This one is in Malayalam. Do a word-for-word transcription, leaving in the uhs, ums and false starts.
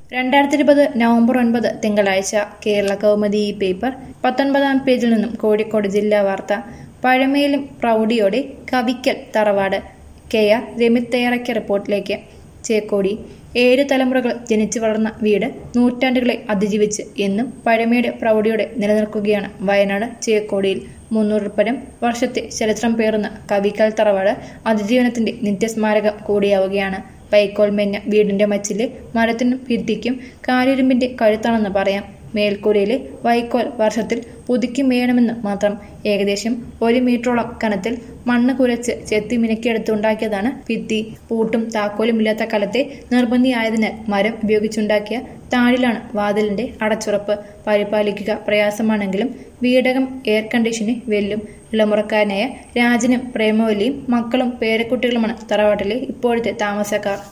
രണ്ടായിരത്തി ഇരുപത് നവംബർ ഒൻപത് തിങ്കളാഴ്ച കേരള കൗമുദി ഈ പേപ്പർ പത്തൊൻപതാം പേജിൽ നിന്നും കോഴിക്കോട് ജില്ലാ വാർത്ത. പഴമയിലും പ്രൗഢിയോടെ കവിക്കൽ തറവാട്. കെ ആർ രമിത് തയ്യാറാക്കിയ റിപ്പോർട്ടിലേക്ക്. ചേക്കോടി. ഏഴ് തലമുറകൾ ജനിച്ചു വളർന്ന വീട് നൂറ്റാണ്ടുകളെ അതിജീവിച്ച് എന്നും പഴമയുടെ പ്രൗഢിയോടെ നിലനിൽക്കുകയാണ് വയനാട് ചേക്കോടിയിൽ. മുന്നൂറിൽ പരം വർഷത്തെ ചരിത്രം പേറുന്ന കവിക്കൽ തറവാട് അതിജീവനത്തിന്റെ നിത്യസ്മാരകം കൂടിയാവുകയാണ്. വൈക്കോൽ മെഞ്ഞ വീടിന്റെ മച്ചിലെ മരത്തിനും ഭിത്തിക്കും കാലിരുമ്പിന്റെ കഴുത്താണെന്ന് പറയാം. മേൽക്കൂരയിലെ വൈക്കോൽ വർഷത്തിൽ പുതുക്കി മേയണമെന്ന് മാത്രം. ഏകദേശം ഒരു മീറ്ററോളം കനത്തിൽ മണ്ണ് കുരച്ച് ചെത്തി മിനുക്കിയെടുത്തുണ്ടാക്കിയതാണ് ഭിത്തി. പൂട്ടും താക്കോലും ഇല്ലാത്ത കാലത്തെ നിർബന്ധിയായതിനാൽ മരം ഉപയോഗിച്ചുണ്ടാക്കിയ താഴിലാണ് വാതിലിന്റെ അടച്ചുറപ്പ്. പരിപാലിക്കുക പ്രയാസമാണെങ്കിലും വീടകം എയർ കണ്ടീഷന് വെല്ലും. ഇളമുറക്കാരനായ രാജനും പ്രേമവല്ലിയും മക്കളും പേരക്കുട്ടികളുമാണ് തറവാട്ടിലെ ഇപ്പോഴത്തെ താമസക്കാർ.